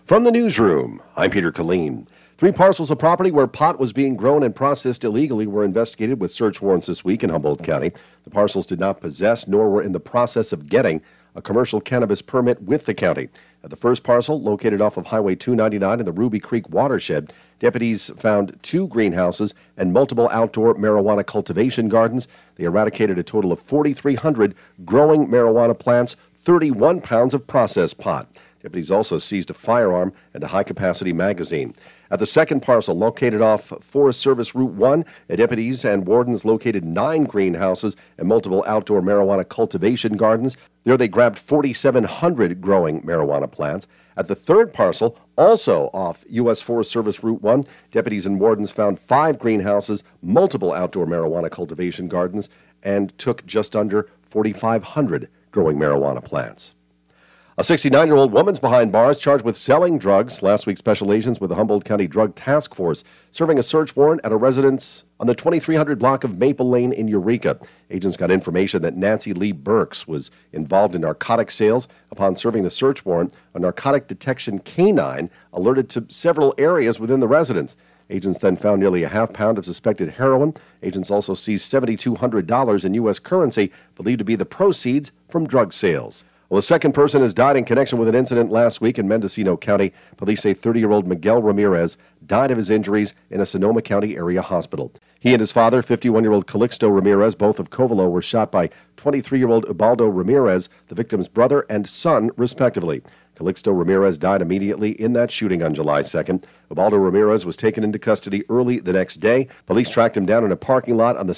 From the newsroom, I'm Peter Killeen. 3 parcels of property where pot was being grown and processed illegally were investigated with search warrants this week in Humboldt County. The parcels did not possess nor were in the process of getting a commercial cannabis permit with the county. At the first parcel, located off of Highway 299 in the Ruby Creek watershed, deputies found 2 greenhouses and multiple outdoor marijuana cultivation gardens. They eradicated a total of 4,300 growing marijuana plants, 31 pounds of processed pot. Deputies also seized a firearm and a high-capacity magazine. At the second parcel, located off Forest Service Route 1, deputies and wardens located 9 greenhouses and multiple outdoor marijuana cultivation gardens. There they grabbed 4,700 growing marijuana plants. At the third parcel, also off U.S. Forest Service Route 1, deputies and wardens found 5 greenhouses, multiple outdoor marijuana cultivation gardens, and took just under 4,500 growing marijuana plants. A 69-year-old woman's behind bars charged with selling drugs. Last week, special agents with the Humboldt County Drug Task Force serving a search warrant at a residence on the 2300 block of Maple Lane in Eureka. Agents got information that Nancy Lee Burks was involved in narcotic sales. Upon serving the search warrant, a narcotic detection canine alerted to several areas within the residence. Agents then found nearly a half pound of suspected heroin. Agents also seized $7,200 in U.S. currency, believed to be the proceeds from drug sales. Well, a second person has died in connection with an incident last week in Mendocino County. Police say 30-year-old Miguel Ramirez died of his injuries in a Sonoma County area hospital. He and his father, 51-year-old Calixto Ramirez, both of Covelo, were shot by 23-year-old Ubaldo Ramirez, the victim's brother and son, respectively. Calixto Ramirez died immediately in that shooting on July 2nd. Ubaldo Ramirez was taken into custody early the next day. Police tracked him down in a parking lot on the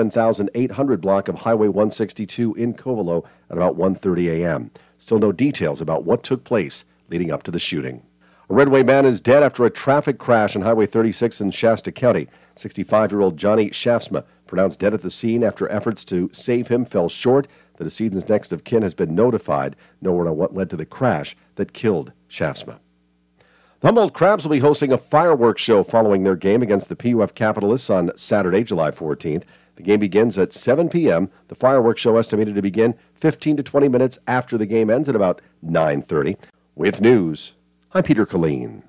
77,800 block of Highway 162 in Covelo at about 1:30 a.m. Still no details about what took place leading up to the shooting. A Redway man is dead after a traffic crash on Highway 36 in Shasta County. 65-year-old Johnny Shafsma, pronounced dead at the scene after efforts to save him fell short. The decedent's next of kin has been notified. No word on what led to the crash that killed Shafsma. The Humboldt Crabs will be hosting a fireworks show following their game against the PUF Capitalists on Saturday, July 14th. The game begins at 7 p.m. The fireworks show estimated to begin 15 to 20 minutes after the game ends at about 9:30. With news, I'm Peter Killeen.